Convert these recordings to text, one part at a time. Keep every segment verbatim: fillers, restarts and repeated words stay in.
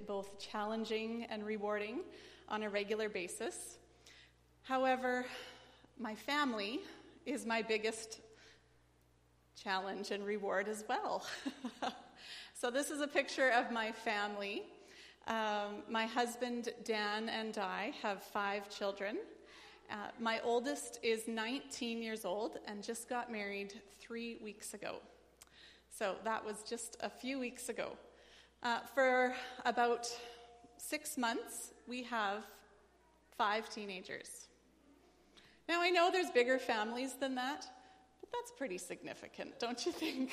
both challenging and rewarding on a regular basis. However, my family is my biggest challenge and reward as well. So this is a picture of my family. Um, my husband, Dan, and I have five children. Uh, my oldest is nineteen years old and just got married three weeks ago. So that was just a few weeks ago. Uh, for about six months, we have five teenagers. Now, I know there's bigger families than that, but that's pretty significant, don't you think?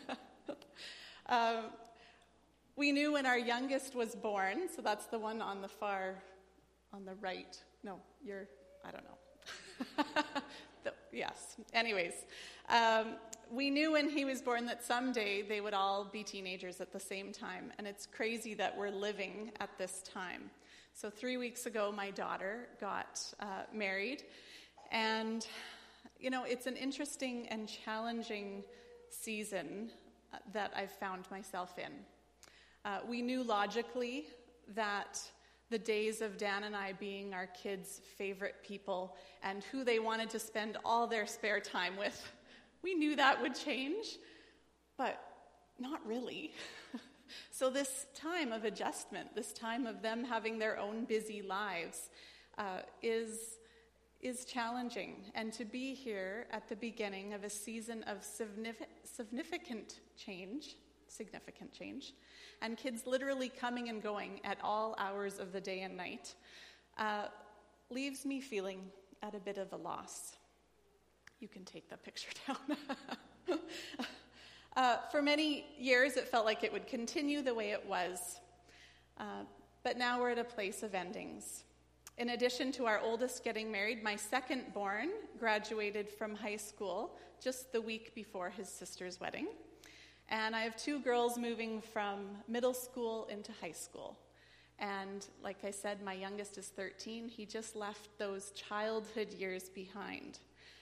um, we knew when our youngest was born, so that's the one on the far, on the right. No, you're, I don't know. the, yes, anyways. Um, we knew when he was born that someday they would all be teenagers at the same time, and it's crazy that we're living at this time. So three weeks ago, my daughter got uh, married, and, you know, it's an interesting and challenging season uh, that I've found myself in. Uh, we knew logically that the days of Dan and I being our kids' favorite people and who they wanted to spend all their spare time with, we knew that would change, but not really. So this time of adjustment, this time of them having their own busy lives, uh, is, is challenging. And to be here at the beginning of a season of significant, significant change, significant change, and kids literally coming and going at all hours of the day and night, uh, leaves me feeling at a bit of a loss. You can take the picture down. uh, for many years, it felt like it would continue the way it was. Uh, but now we're at a place of endings. In addition to our oldest getting married, my second born graduated from high school just the week before his sister's wedding. And I have two girls moving from middle school into high school. And like I said, my youngest is thirteen. He just left those childhood years behind.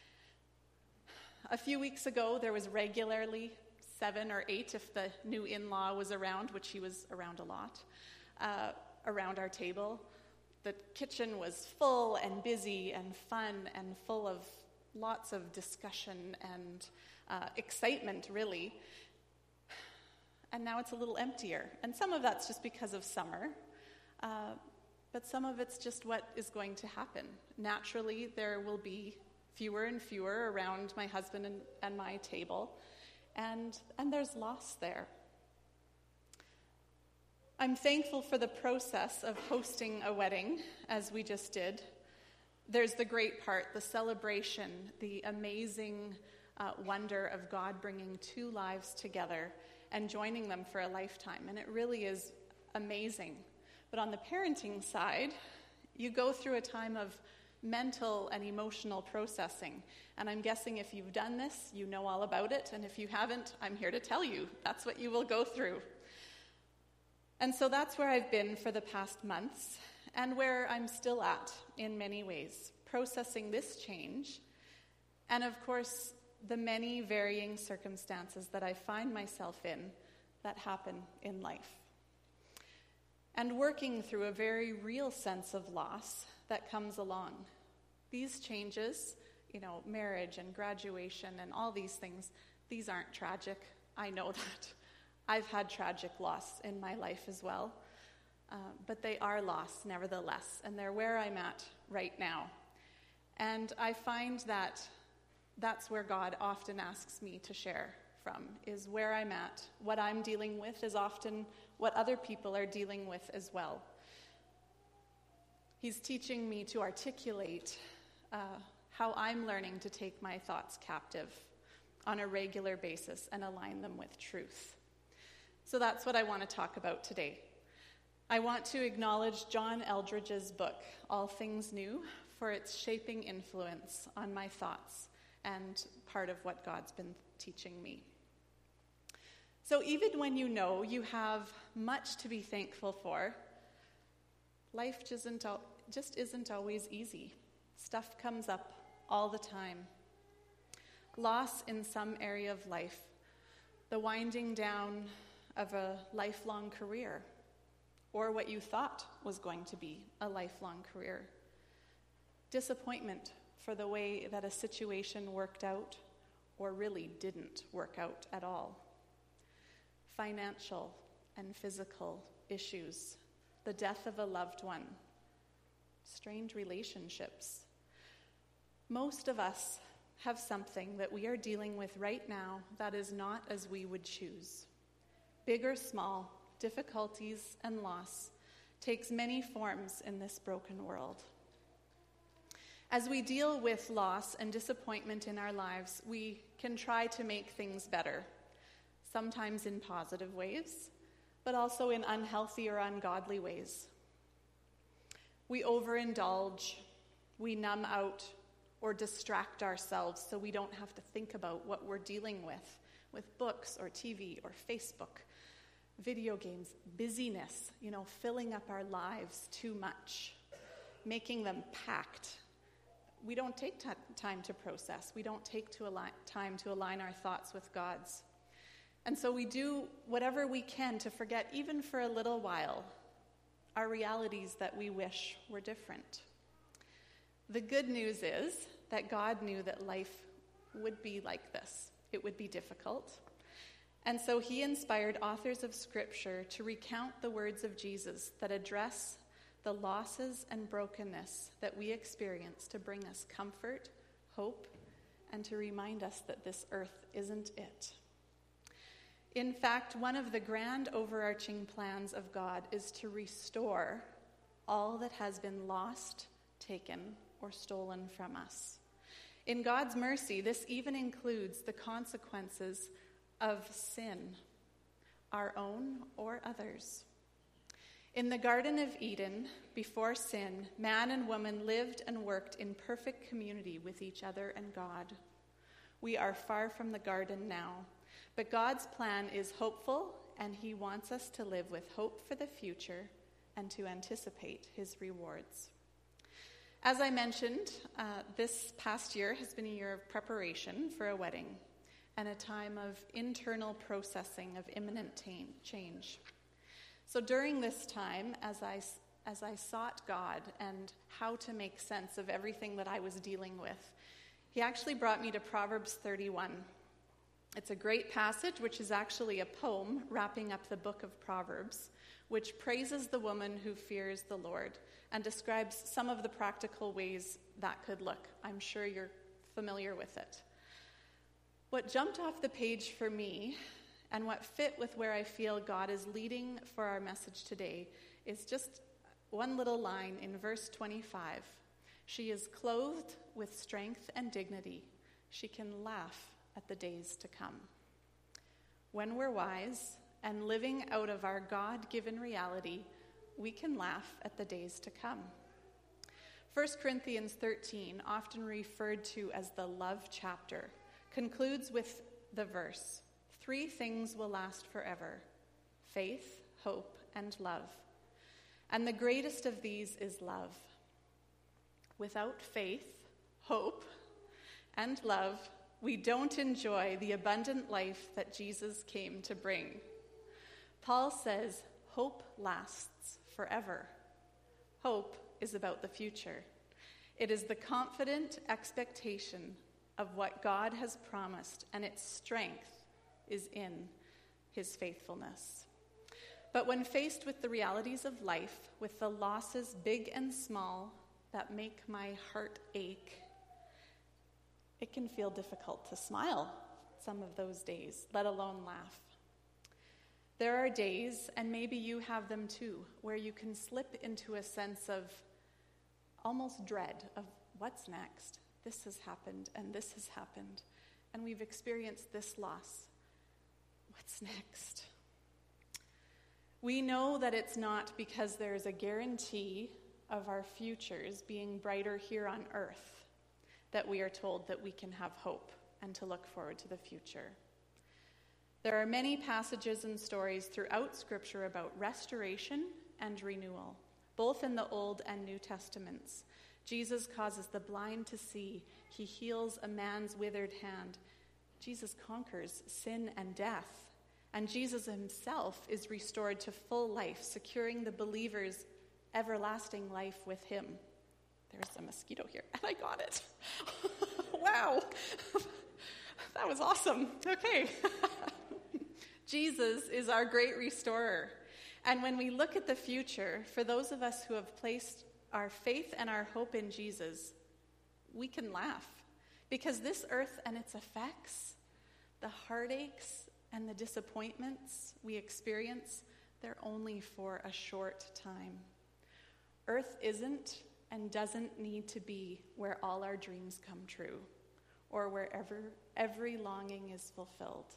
A few weeks ago, there was regularly seven or eight, if the new in-law was around, which he was around a lot, uh, around our table. The kitchen was full and busy and fun and full of lots of discussion and uh, excitement, really. And now it's a little emptier. And some of that's just because of summer, uh, but some of it's just what is going to happen. Naturally, there will be fewer and fewer around my husband and, and my table, and, and there's loss there. I'm thankful for the process of hosting a wedding, as we just did. There's the great part, the celebration, the amazing uh, wonder of God bringing two lives together and joining them for a lifetime, and it really is amazing. But on the parenting side, you go through a time of mental and emotional processing. And I'm guessing if you've done this, you know all about it. And if you haven't, I'm here to tell you that's what you will go through. And so that's where I've been for the past months, and where I'm still at in many ways, processing this change. And of course, the many varying circumstances that I find myself in that happen in life. And working through a very real sense of loss that comes along. These changes, you know, marriage and graduation and all these things, these aren't tragic. I know that. I've had tragic loss in my life as well. Uh, but they are loss, nevertheless, and they're where I'm at right now. And I find that that's where God often asks me to share from, is where I'm at. What I'm dealing with is often what other people are dealing with as well. He's teaching me to articulate uh, how I'm learning to take my thoughts captive on a regular basis and align them with truth. So that's what I want to talk about today. I want to acknowledge John Eldredge's book, All Things New, for its shaping influence on my thoughts and part of what God's been teaching me. So even when you know you have much to be thankful for, life just isn't, just isn't always easy. Stuff comes up all the time. Loss in some area of life, the winding down of a lifelong career, or what you thought was going to be a lifelong career. Disappointment for the way that a situation worked out or really didn't work out at all. Financial and physical issues, the death of a loved one, strained relationships. Most of us have something that we are dealing with right now that is not as we would choose. Big or small, difficulties and loss takes many forms in this broken world. As we deal with loss and disappointment in our lives, we can try to make things better, sometimes in positive ways, but also in unhealthy or ungodly ways. We overindulge, we numb out, or distract ourselves so we don't have to think about what we're dealing with, with books or T V or Facebook, video games, busyness, you know, filling up our lives too much, making them packed. We don't take t- time to process. We don't take to align, time to align our thoughts with God's. And so we do whatever we can to forget, even for a little while, our realities that we wish were different. The good news is that God knew that life would be like this. It would be difficult. And so he inspired authors of Scripture to recount the words of Jesus that address the losses and brokenness that we experience to bring us comfort, hope, and to remind us that this earth isn't it. In fact, one of the grand overarching plans of God is to restore all that has been lost, taken, or stolen from us. In God's mercy, this even includes the consequences of sin, our own or others. In the Garden of Eden, before sin, man and woman lived and worked in perfect community with each other and God. We are far from the garden now, but God's plan is hopeful, and he wants us to live with hope for the future and to anticipate his rewards. As I mentioned, uh, this past year has been a year of preparation for a wedding and a time of internal processing of imminent t- change. So during this time, as I, as I sought God and how to make sense of everything that I was dealing with, he actually brought me to Proverbs thirty-one. It's a great passage, which is actually a poem wrapping up the book of Proverbs, which praises the woman who fears the Lord and describes some of the practical ways that could look. I'm sure you're familiar with it. What jumped off the page for me, and what fit with where I feel God is leading for our message today, is just one little line in verse twenty-five. She is clothed with strength and dignity. She can laugh at the days to come. When we're wise and living out of our God-given reality, we can laugh at the days to come. First Corinthians thirteen, often referred to as the love chapter, concludes with the verse, "Three things will last forever: faith, hope, and love. And the greatest of these is love. Without faith, hope, and love, we don't enjoy the abundant life that Jesus came to bring." Paul says, hope lasts forever. Hope is about the future. It is the confident expectation of what God has promised, and its strength is in his faithfulness. But when faced with the realities of life, with the losses big and small that make my heart ache, it can feel difficult to smile some of those days, let alone laugh. There are days, and maybe you have them too, where you can slip into a sense of almost dread of what's next. This has happened, and this has happened, and we've experienced this loss. What's next? We know that it's not because there's a guarantee of our futures being brighter here on earth that we are told that we can have hope and to look forward to the future. There are many passages and stories throughout Scripture about restoration and renewal, both in the Old and New Testaments. Jesus causes the blind to see. He heals a man's withered hand. Jesus conquers sin and death. And Jesus himself is restored to full life, securing the believer's everlasting life with him. There's a mosquito here, and I got it. Wow. That was awesome. Okay. Jesus is our great restorer. And when we look at the future, for those of us who have placed our faith and our hope in Jesus, we can laugh. Because this earth and its effects, the heartaches and the disappointments we experience, they're only for a short time. Earth isn't and doesn't need to be where all our dreams come true, or wherever every longing is fulfilled.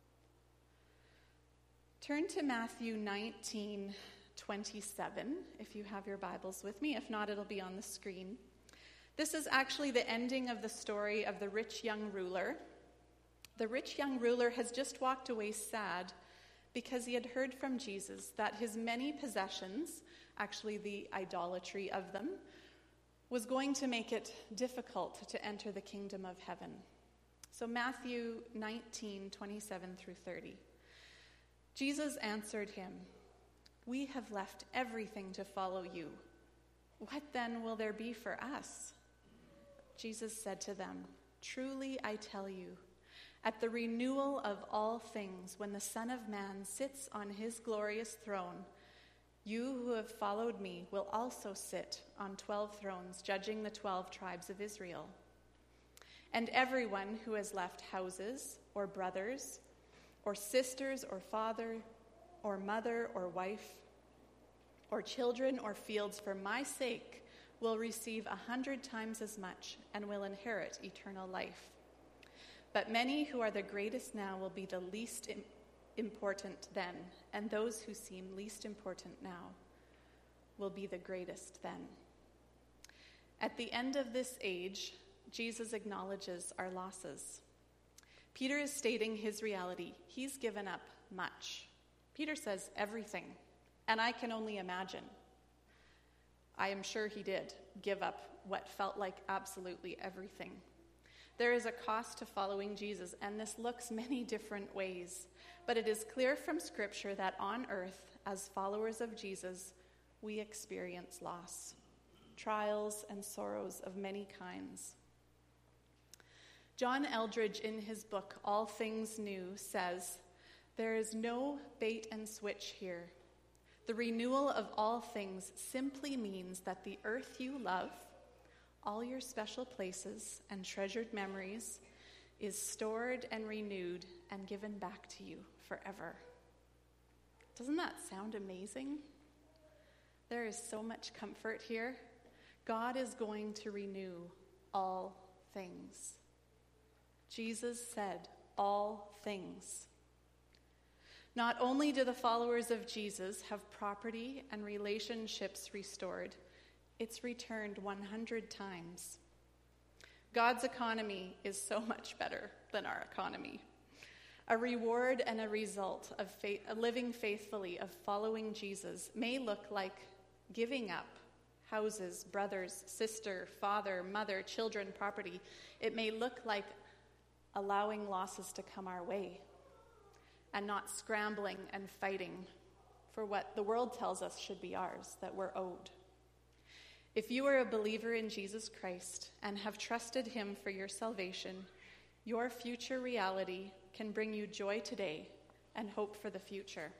Turn to Matthew nineteen twenty-seven, if you have your Bibles with me. If not, it'll be on the screen. This is actually the ending of the story of the rich young ruler. The rich young ruler has just walked away sad because he had heard from Jesus that his many possessions, actually the idolatry of them, was going to make it difficult to enter the kingdom of heaven. So Matthew nineteen twenty-seven through thirty. Jesus answered him, "We have left everything to follow you. What then will there be for us?" Jesus said to them, "Truly I tell you, at the renewal of all things, when the Son of Man sits on his glorious throne, you who have followed me will also sit on twelve thrones, judging the twelve tribes of Israel. And everyone who has left houses or brothers or sisters or father or mother or wife or children or fields for my sake will receive a hundred times as much and will inherit eternal life. But many who are the greatest now will be the least im- important then, and those who seem least important now will be the greatest then." At the end of this age, Jesus acknowledges our losses. Peter is stating his reality. He's given up much. Peter says everything, and I can only imagine. I am sure he did give up what felt like absolutely everything. There is a cost to following Jesus, and this looks many different ways. But it is clear from Scripture that on earth, as followers of Jesus, we experience loss, trials, and sorrows of many kinds. John Eldredge, in his book, All Things New, says, "There is no bait and switch here. The renewal of all things simply means that the earth you love, all your special places and treasured memories, is stored and renewed and given back to you forever." Doesn't that sound amazing? There is so much comfort here. God is going to renew all things. Jesus said, all things. Not only do the followers of Jesus have property and relationships restored, it's returned one hundred times. God's economy is so much better than our economy. A reward and a result of faith, living faithfully, of following Jesus, may look like giving up houses, brothers, sister, father, mother, children, property. It may look like allowing losses to come our way and not scrambling and fighting for what the world tells us should be ours, that we're owed. If you are a believer in Jesus Christ and have trusted him for your salvation, your future reality can bring you joy today and hope for the future.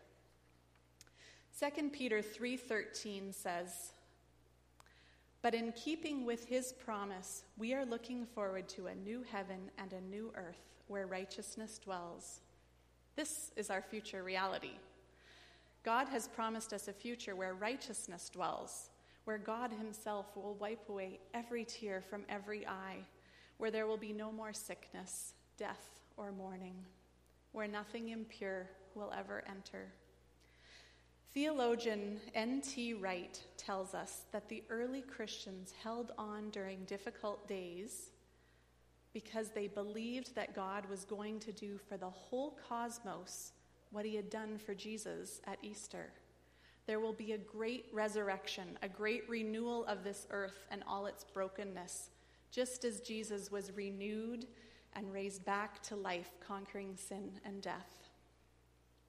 Second Peter three thirteen says, "But in keeping with his promise, we are looking forward to a new heaven and a new earth where righteousness dwells." This is our future reality. God has promised us a future where righteousness dwells, where God himself will wipe away every tear from every eye, where there will be no more sickness, death, or mourning, where nothing impure will ever enter. Theologian N T Wright tells us that the early Christians held on during difficult days because they believed that God was going to do for the whole cosmos what he had done for Jesus at Easter. There will be a great resurrection, a great renewal of this earth and all its brokenness, just as Jesus was renewed and raised back to life, conquering sin and death.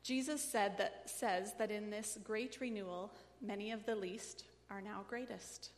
Jesus said that says that in this great renewal, many of the least are now greatest.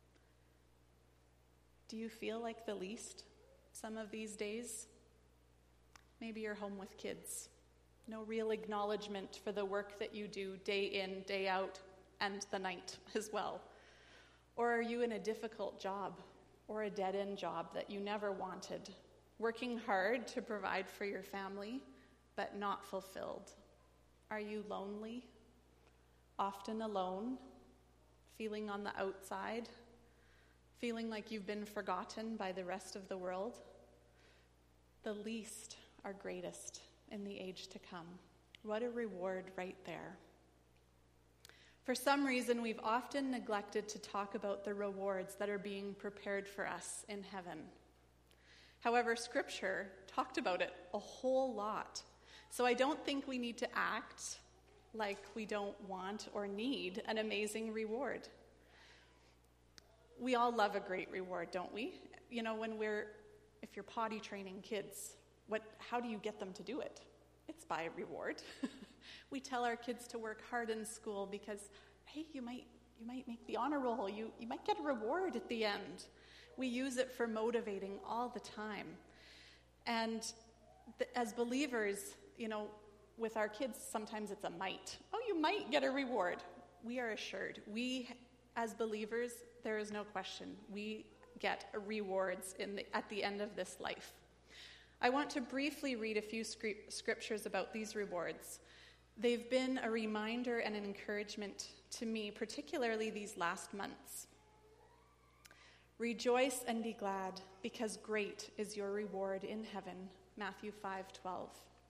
Do you feel like the least some of these days? Maybe you're home with kids. No real acknowledgement for the work that you do day in, day out, and the night as well. Or are you in a difficult job or a dead-end job that you never wanted, working hard to provide for your family, but not fulfilled? Are you lonely, often alone, feeling on the outside, feeling like you've been forgotten by the rest of the world? The least are greatest in the age to come. What a reward right there. For some reason, we've often neglected to talk about the rewards that are being prepared for us in heaven. However, Scripture talked about it a whole lot. So I don't think we need to act like we don't want or need an amazing reward. We all love a great reward, don't we? You know, when we're, if you're potty training kids, what, how do you get them to do it? It's by a reward. We tell our kids to work hard in school because, hey, you might you might make the honor roll. You, you might get a reward at the end. We use it for motivating all the time. And th- as believers, you know, with our kids, sometimes it's a might. Oh, you might get a reward. We are assured. We, as believers, there is no question. We get rewards in the, at the end of this life. I want to briefly read a few scrip- scriptures about these rewards. They've been a reminder and an encouragement to me, particularly these last months. Rejoice and be glad, because great is your reward in heaven. Matthew five twelve.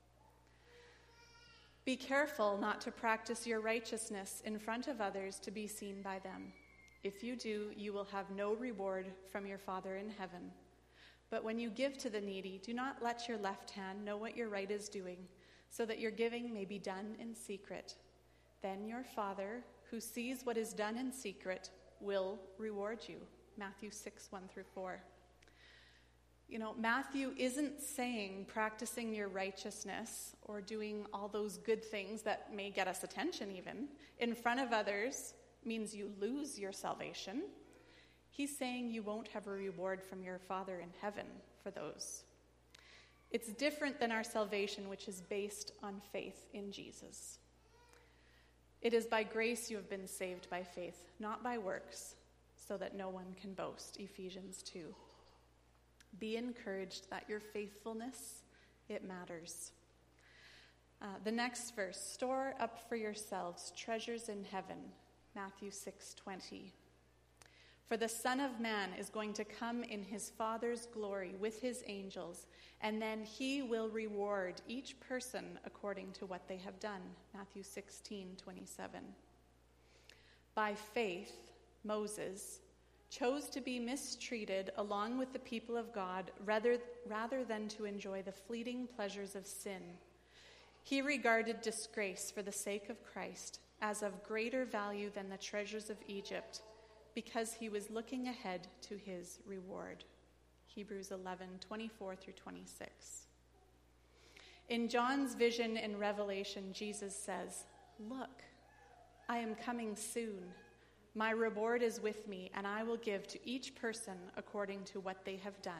Be careful not to practice your righteousness in front of others to be seen by them. If you do, you will have no reward from your Father in heaven. But when you give to the needy, do not let your left hand know what your right is doing, so that your giving may be done in secret. Then your Father, who sees what is done in secret, will reward you. Matthew six one through four. You know, Matthew isn't saying practicing your righteousness or doing all those good things that may get us attention even in front of others means you lose your salvation. He's saying you won't have a reward from your Father in heaven for those. It's different than our salvation, which is based on faith in Jesus. It is by grace you have been saved by faith, not by works, so that no one can boast. Ephesians two. Be encouraged that your faithfulness, it matters. Uh, the next verse, store up for yourselves treasures in heaven. Matthew six twenty. For the Son of Man is going to come in his Father's glory with his angels, and then he will reward each person according to what they have done. Matthew sixteen twenty-seven. By faith, Moses chose to be mistreated along with the people of God rather, rather than to enjoy the fleeting pleasures of sin. He regarded disgrace for the sake of Christ as of greater value than the treasures of Egypt, because he was looking ahead to his reward. Hebrews eleven twenty-four through twenty-six. In John's vision in Revelation, Jesus says, "Look, I am coming soon. My reward is with me, and I will give to each person according to what they have done."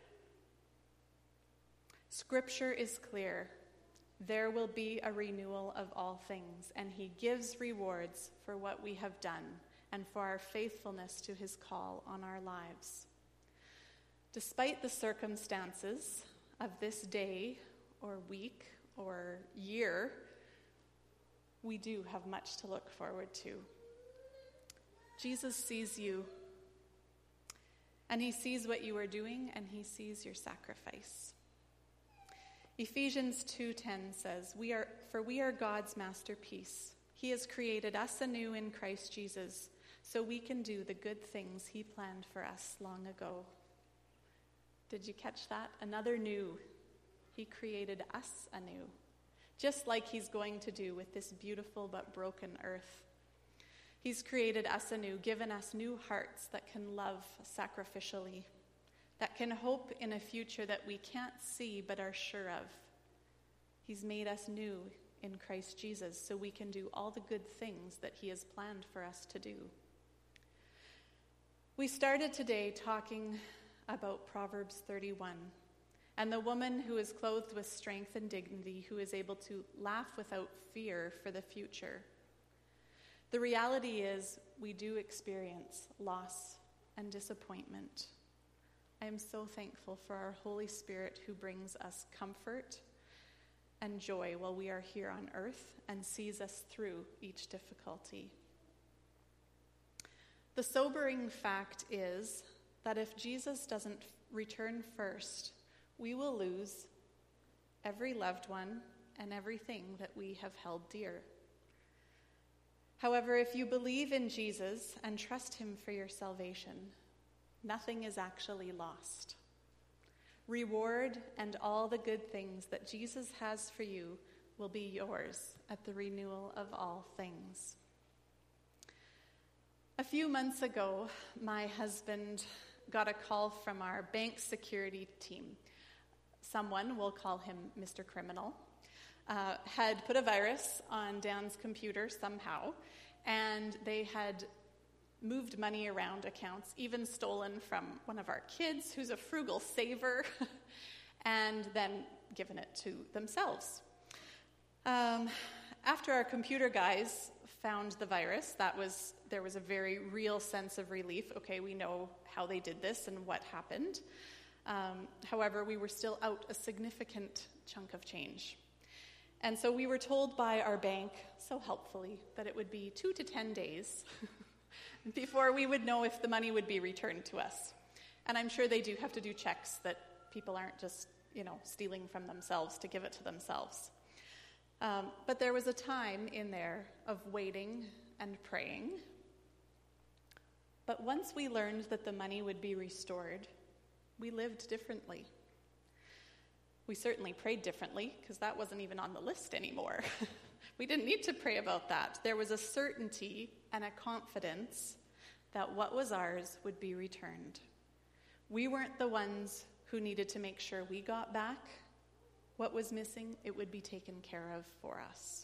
Scripture is clear. There will be a renewal of all things, and he gives rewards for what we have done and for our faithfulness to his call on our lives. Despite the circumstances of this day or week or year, we do have much to look forward to. Jesus sees you, and he sees what you are doing, and he sees your sacrifice. Ephesians two ten says, "We are for we are God's masterpiece. He has created us anew in Christ Jesus, so we can do the good things he planned for us long ago." Did you catch that? Another new. He created us anew, just like he's going to do with this beautiful but broken earth. He's created us anew, given us new hearts that can love sacrificially, that can hope in a future that we can't see but are sure of. He's made us new in Christ Jesus so we can do all the good things that he has planned for us to do. We started today talking about Proverbs thirty-one and the woman who is clothed with strength and dignity, who is able to laugh without fear for the future. The reality is we do experience loss and disappointment. I am so thankful for our Holy Spirit who brings us comfort and joy while we are here on earth and sees us through each difficulty. The sobering fact is that if Jesus doesn't return first, we will lose every loved one and everything that we have held dear. However, if you believe in Jesus and trust him for your salvation, nothing is actually lost. Reward and all the good things that Jesus has for you will be yours at the renewal of all things. A few months ago, my husband got a call from our bank security team. Someone, we'll call him Mister Criminal, uh, had put a virus on Dan's computer somehow, and they had moved money around accounts, even stolen from one of our kids, who's a frugal saver, and then given it to themselves. Um, after our computer guys found the virus, that was there was a very real sense of relief. Okay, we know how they did this and what happened. Um, however, we were still out a significant chunk of change. And so we were told by our bank, so helpfully, that it would be two to ten days before we would know if the money would be returned to us. And I'm sure they do have to do checks that people aren't just, you know, stealing from themselves to give it to themselves. Um, but there was a time in there of waiting and praying. But once we learned that the money would be restored, we lived differently. We certainly prayed differently, because that wasn't even on the list anymore. We didn't need to pray about that. There was a certainty and a confidence that what was ours would be returned. We weren't the ones who needed to make sure we got back what was missing. It would be taken care of for us.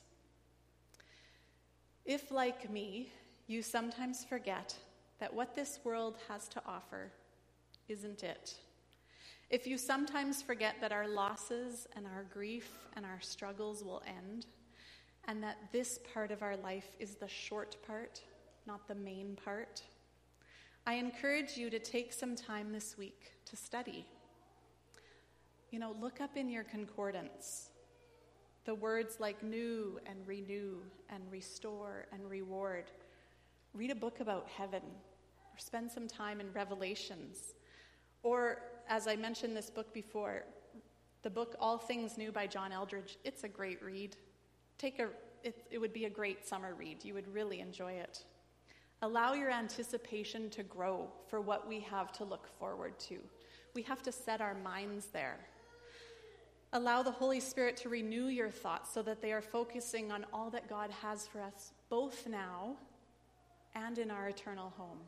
If, like me, you sometimes forget that what this world has to offer isn't it, if you sometimes forget that our losses and our grief and our struggles will end, and that this part of our life is the short part, not the main part, I encourage you to take some time this week to study. You know, look up in your concordance the words like new and renew and restore and reward. Read a book about heaven, or spend some time in Revelations. Or, as I mentioned this book before, the book All Things New by John Eldredge. It's a great read. Take a, it, it would be a great summer read. You would really enjoy it. Allow your anticipation to grow for what we have to look forward to. We have to set our minds there. Allow the Holy Spirit to renew your thoughts so that they are focusing on all that God has for us, both now and in our eternal home.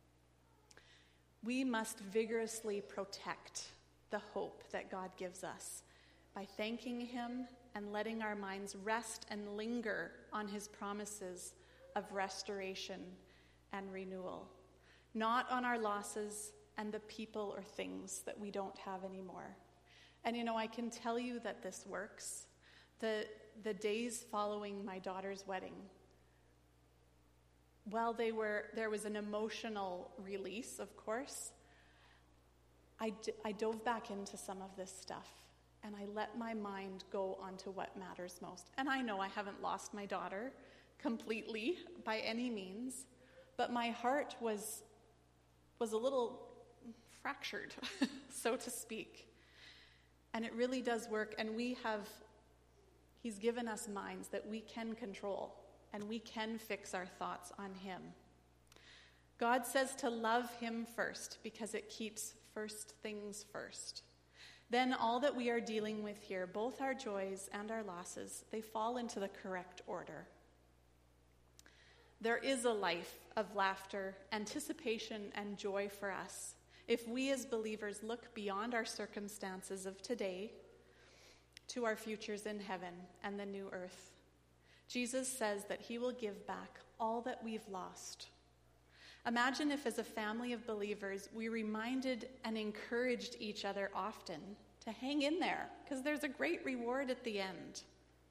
We must vigorously protect the hope that God gives us by thanking him and letting our minds rest and linger on his promises of restoration and renewal, not on our losses and the people or things that we don't have anymore. And you know, I can tell you that this works. The, the days following my daughter's wedding, while they were, there was an emotional release, of course, I, d- I dove back into some of this stuff, and I let my mind go onto what matters most. And I know I haven't lost my daughter completely by any means, but my heart was, was a little fractured, so to speak. And it really does work, and we have, he's given us minds that we can control, and we can fix our thoughts on him. God says to love him first because it keeps first things first. Then all that we are dealing with here, both our joys and our losses, they fall into the correct order. There is a life of laughter, anticipation, and joy for us if we as believers look beyond our circumstances of today to our futures in heaven and the new earth Jesus says that he will give back all that we've lost. Imagine if, as a family of believers, we reminded and encouraged each other often to hang in there, because there's a great reward at the end.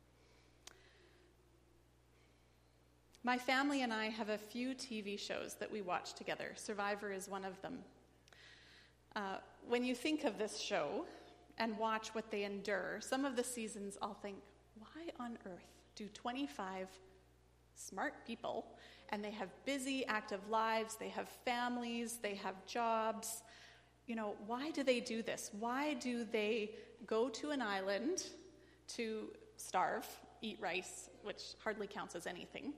My family and I have a few T V shows that we watch together. Survivor is one of them. Uh, when you think of this show and watch what they endure, some of the seasons I'll think, why on earth do twenty-five smart people, and they have busy, active lives, they have families, they have jobs, you know, why do they do this? Why do they go to an island to starve, eat rice, which hardly counts as anything?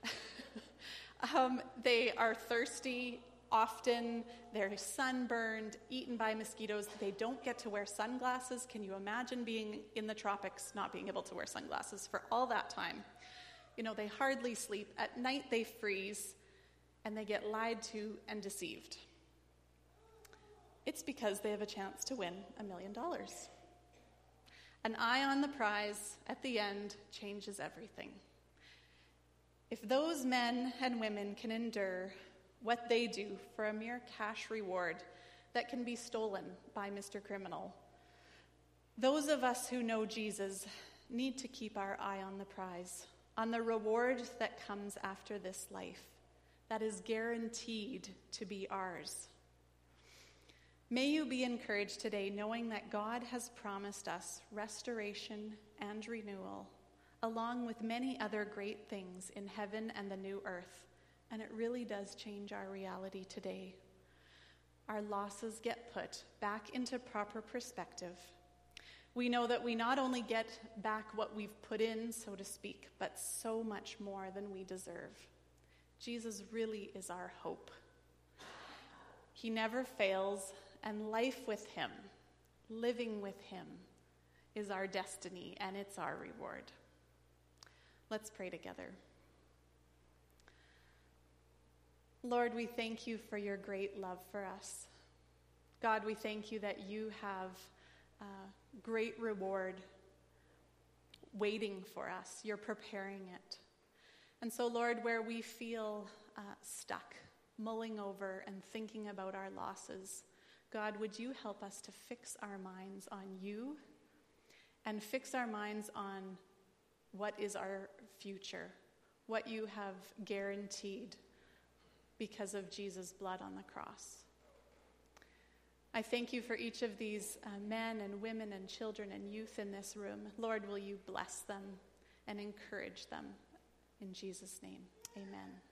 um, they are thirsty often, they're sunburned, eaten by mosquitoes, they don't get to wear sunglasses. Can you imagine being in the tropics, not being able to wear sunglasses for all that time? You know, they hardly sleep. At night they freeze, and they get lied to and deceived. It's because they have a chance to win a million dollars. An eye on the prize at the end changes everything. If those men and women can endure what they do for a mere cash reward that can be stolen by Mister Criminal, those of us who know Jesus need to keep our eye on the prize, on the reward that comes after this life, that is guaranteed to be ours. May you be encouraged today, knowing that God has promised us restoration and renewal, along with many other great things in heaven and the new earth. And it really does change our reality today. Our losses get put back into proper perspective. We know that we not only get back what we've put in, so to speak, but so much more than we deserve. Jesus really is our hope. He never fails, and life with him, living with him, is our destiny, and it's our reward. Let's pray together. Lord, we thank you for your great love for us. God, we thank you that you have uh, great reward waiting for us. You're preparing it. And so, Lord, where we feel uh, stuck, mulling over and thinking about our losses, God, would you help us to fix our minds on you and fix our minds on what is our future, what you have guaranteed because of Jesus' blood on the cross. I thank you for each of these uh, men and women and children and youth in this room. Lord, will you bless them and encourage them? In Jesus' name, amen.